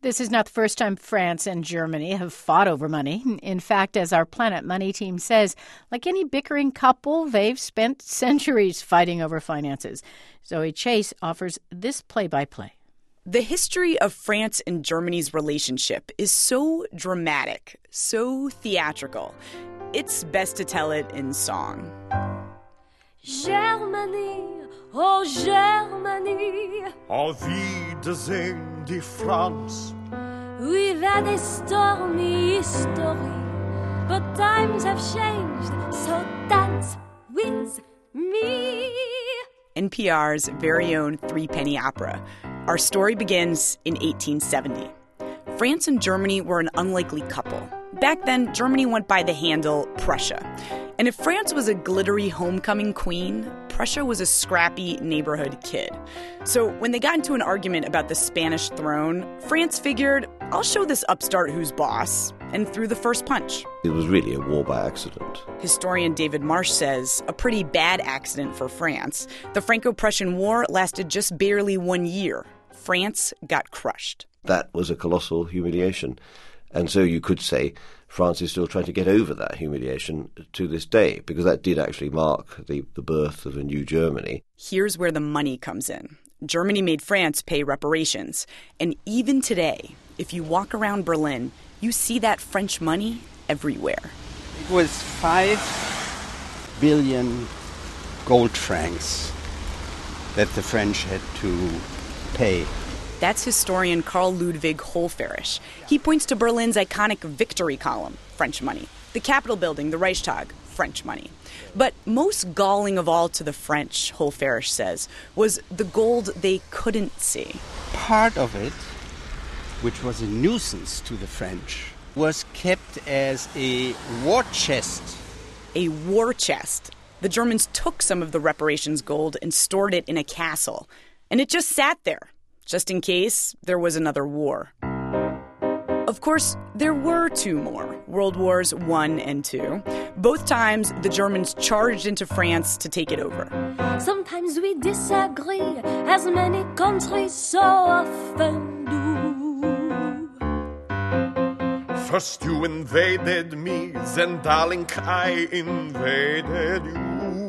This is not the first time France and Germany have fought over money. In fact, as our Planet Money team says, like any bickering couple, they've spent centuries fighting over finances. Zoe Chase offers this play-by-play. The history of France and Germany's relationship is so dramatic, so theatrical. It's best to tell it in song. Germany, oh Germany. Auf Wiedersehen, die France. We've had a stormy history, but times have changed, so dance with me. NPR's very own three-penny opera. Our story begins in 1870. France and Germany were an unlikely couple. Back then, Germany went by the handle Prussia. And if France was a glittery homecoming queen, Prussia was a scrappy neighborhood kid. So when they got into an argument about the Spanish throne, France figured, I'll show this upstart who's boss, and threw the first punch. It was really a war by accident. Historian David Marsh says a pretty bad accident for France. The Franco-Prussian War lasted just barely 1 year. France got crushed. That was a colossal humiliation. And so you could say France is still trying to get over that humiliation to this day, because that did actually mark the birth of a new Germany. Here's where the money comes in. Germany made France pay reparations. And even today, if you walk around Berlin, you see that French money everywhere. It was 5 billion gold francs that the French had to pay. That's historian Karl Ludwig Holferisch. He points to Berlin's iconic Victory Column, French money. The Capitol building, the Reichstag, French money. But most galling of all to the French, Holferisch says, was the gold they couldn't see. Part of it, which was a nuisance to the French, was kept as a war chest. A war chest. The Germans took some of the reparations gold and stored it in a castle. And it just sat there, just in case there was another war. Of course, there were 2 more, World Wars I and II. Both times, the Germans charged into France to take it over. Sometimes we disagree, as many countries so often do. First you invaded me, then darling I invaded you.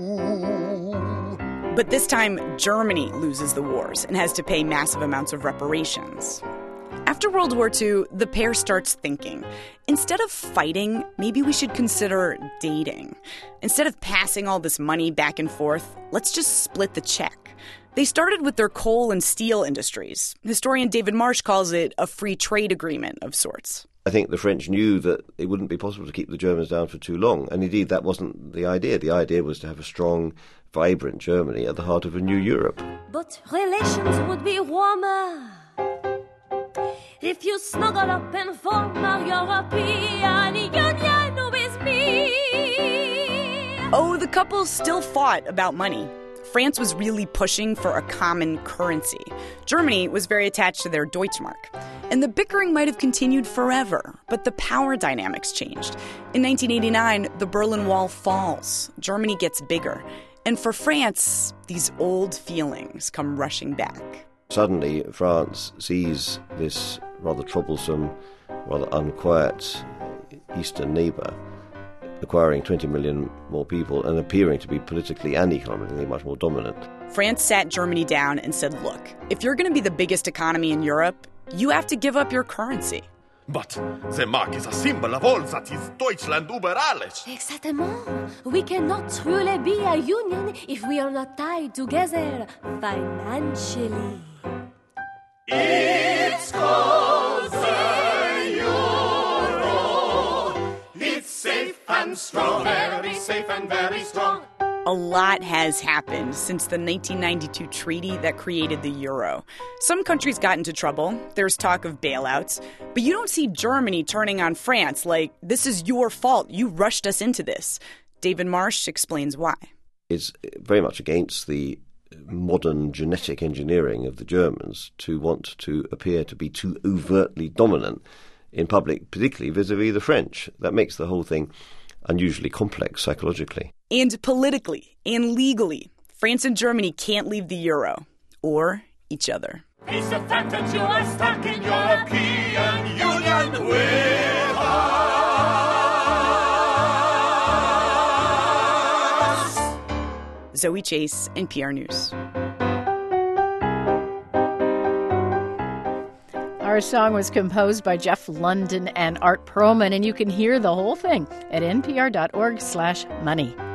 But this time, Germany loses the wars and has to pay massive amounts of reparations. After World War II, the pair starts thinking, instead of fighting, maybe we should consider dating. Instead of passing all this money back and forth, let's just split the check. They started with their coal and steel industries. Historian David Marsh calls it a free trade agreement of sorts. I think the French knew that it wouldn't be possible to keep the Germans down for too long. And indeed, that wasn't the idea. The idea was to have a strong, vibrant Germany at the heart of a new Europe. But relations would be warmer if you snuggle up and form a European Union with me. Oh, the couple still fought about money. France was really pushing for a common currency. Germany was very attached to their Deutschmark. And the bickering might have continued forever, but the power dynamics changed. In 1989, the Berlin Wall falls. Germany gets bigger. And for France, these old feelings come rushing back. Suddenly, France sees this rather troublesome, rather unquiet eastern neighbour acquiring 20 million more people and appearing to be politically and economically much more dominant. France sat Germany down and said, look, if you're going to be the biggest economy in Europe, you have to give up your currency. But the mark is a symbol of all that is Deutschland über alles. Exactement. We cannot truly be a union if we are not tied together financially. It's called the Euro. It's safe and strong, very safe and very strong. A lot has happened since the 1992 treaty that created the euro. Some countries got into trouble. There's talk of bailouts. But you don't see Germany turning on France like, this is your fault. You rushed us into this. David Marsh explains why. It's very much against the modern genetic engineering of the Germans to want to appear to be too overtly dominant in public, particularly vis-a-vis the French. That makes the whole thing unusually complex psychologically. And politically and legally, France and Germany can't leave the euro or each other. It's the fact that you are stuck in European Zoe Chase, NPR News. Our song was composed by Jeff London and Art Perlman, and you can hear the whole thing at npr.org/money.